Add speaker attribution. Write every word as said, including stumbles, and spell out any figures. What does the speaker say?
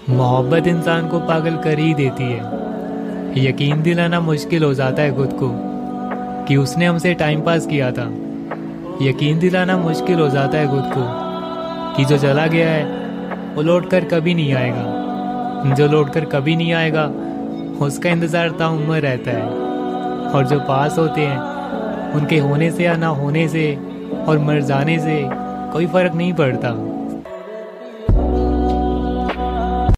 Speaker 1: मोहब्बत इंसान को पागल कर ही देती है। यकीन दिलाना मुश्किल हो जाता है खुद को कि उसने हमसे टाइम पास किया था। यकीन दिलाना मुश्किल हो जाता है खुद को कि जो चला गया है वो लौट कर कभी नहीं आएगा। जो लौट कर कभी नहीं आएगा उसका इंतज़ार ताउम्र रहता है। और जो पास होते हैं उनके होने से या ना होने से और मर जाने से कोई फ़र्क नहीं पड़ता।